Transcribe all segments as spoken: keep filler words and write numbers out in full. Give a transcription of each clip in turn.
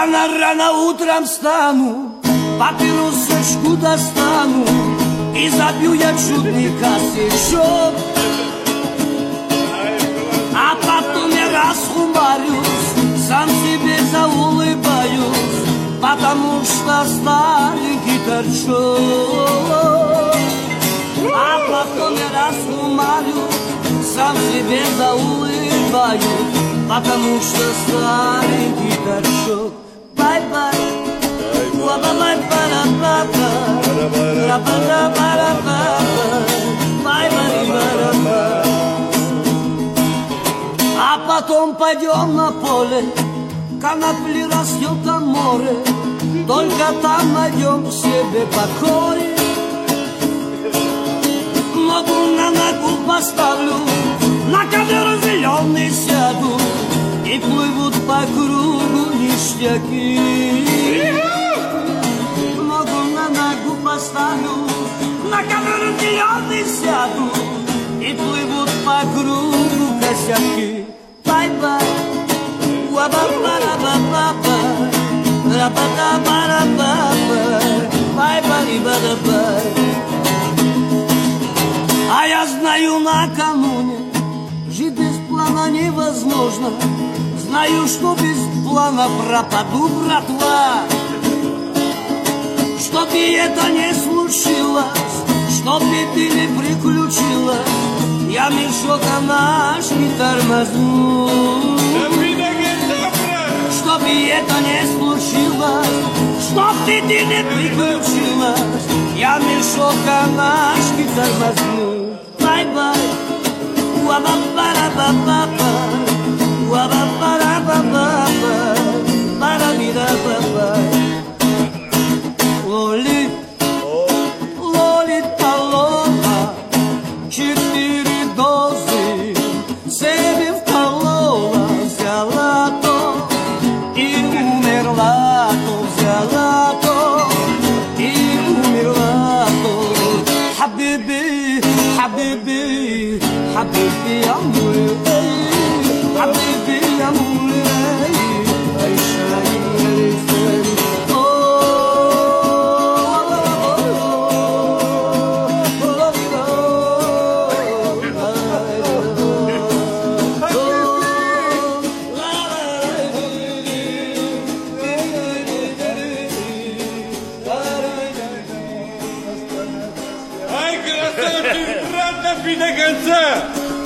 Рано-рано утром встану, папиросочку достану и забью я чудный косячок. А потом я расхумарюсь, сам себе заулыбаюсь, потому что старенький торчок. А потом я расхумарюсь, сам себе заулыбаюсь, потому что старенький торчок. Бай-бай, ла-ба-бай-ба-ра-ба-ба, ра-ба-да-ба-ра-ба-ба, бай-бай-ба-ра-ба. А потом пойдем на поле, конопли растет там море, только там найдем себе покой. Ногу на ногу поставлю, на ковер зеленый сяду, и плывут по кругу ништяки. Ногу на ногу поставлю, на ковер зеленый сяду, и плывут по кругу косяки. Бай-бай, уа-ба-ба-ра-ба-ба-ба, ра-ба-да-ба-ра-ба-ба, бай-бай-ба-да-бай. А я знаю, накануне жить без плана невозможно. Знаю, что без плана пропаду, братва. Чтоб и это не случилось, чтоб беды не приключилось, я мешок наш не тормозну. Чтоб и это не случилось, чтоб беды не приключилось, я мешок наш не тормозну. Бай-бай, уа-ба-ба-ра-ба-ба-ба, уа-ба-ба-ра-ба-ба-ба, ба-ра-би-ра-ба-ба. Лоли, лоли-талола, четыре дозы себе вколола, взяла то и умерла, то взяла то и умерла то. Хабиби, хабиби, хабиби, амур, хабиби, амур, до конца!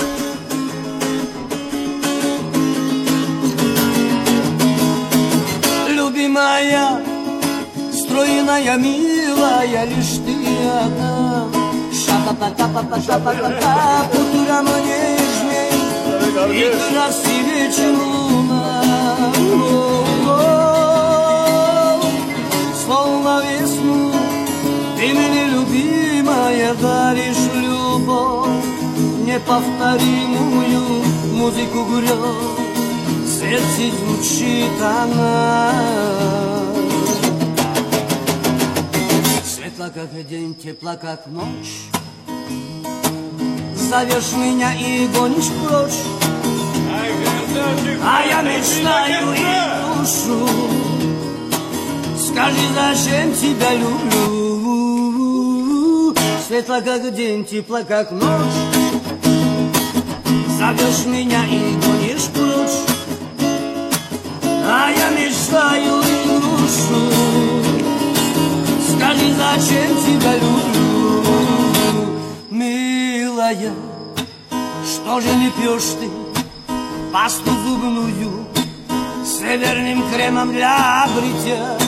Любимая, стройная, милая, лишь ты одна. Ша-па-па-па-па-па, ша-па-па-па, по утрам нежней и красивее, чем луна. Словно весну ты мне, любимая, даришь любовь, неповторимую музыку грез, в сердце звучит она. Светла как день, тепла как ночь, зовешь меня и гонишь прочь, а я мечтаю и душу. Скажи, зачем тебя люблю? Светла как день, тепла как ночь, зовешь меня и гонишь прочь, а я мечтаю и грушу. Скажи, зачем тебя люблю? Милая, что же не пьешь ты пасту зубную с северным кремом для бритья?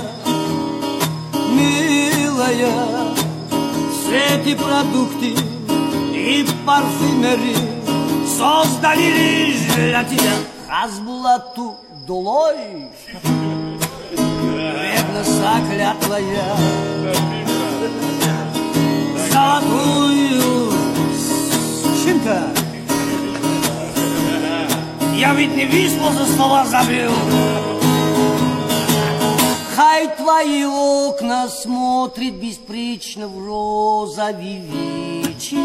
Милая, все эти продукты и парфюмерии создали лишь для тебя. Хазбулату долой, ревность заклятвая, золотую шинка. Я ведь не виспал, за слова забил. Хай твои окна смотрит беспречно в розовый вечер.